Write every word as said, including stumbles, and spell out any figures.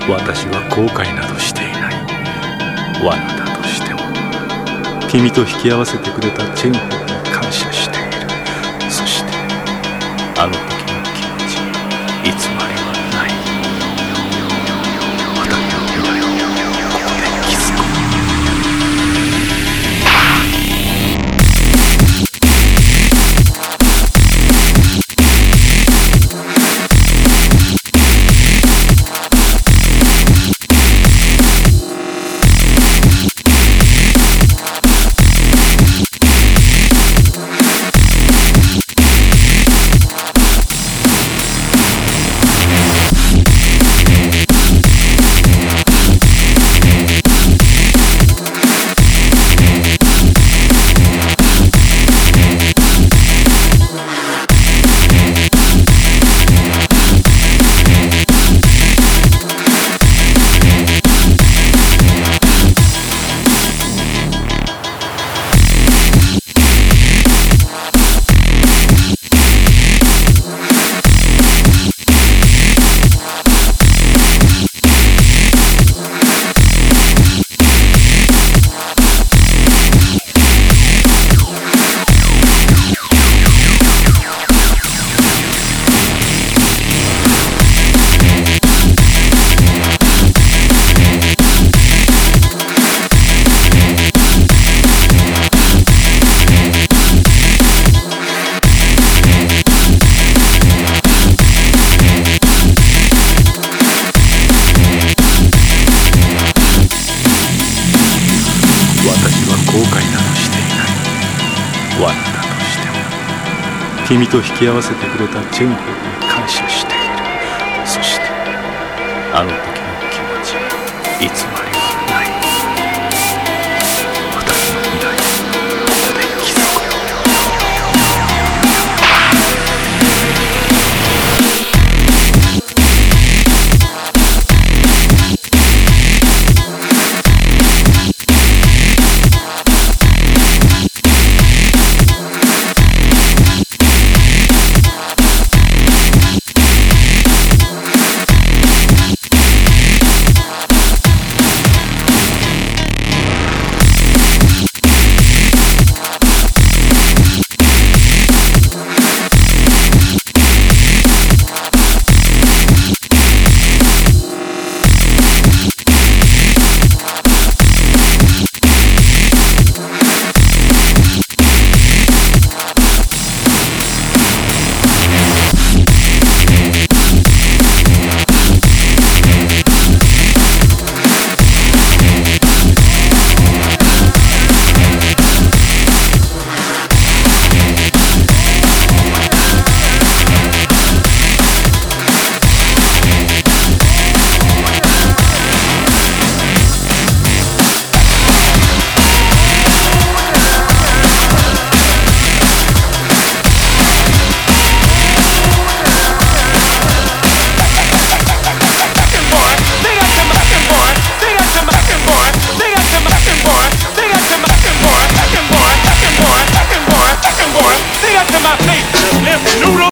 私は後悔などしていない。罠だとしても君と引き合わせてくれたチェンホンに感謝している。そしてあの時の気持ち偽りはない。私の未来をここで築こう。後悔などしていない。罠だとしても君と引き合わせてくれたチェンホンに感謝している。そしてあの時の気持ち偽り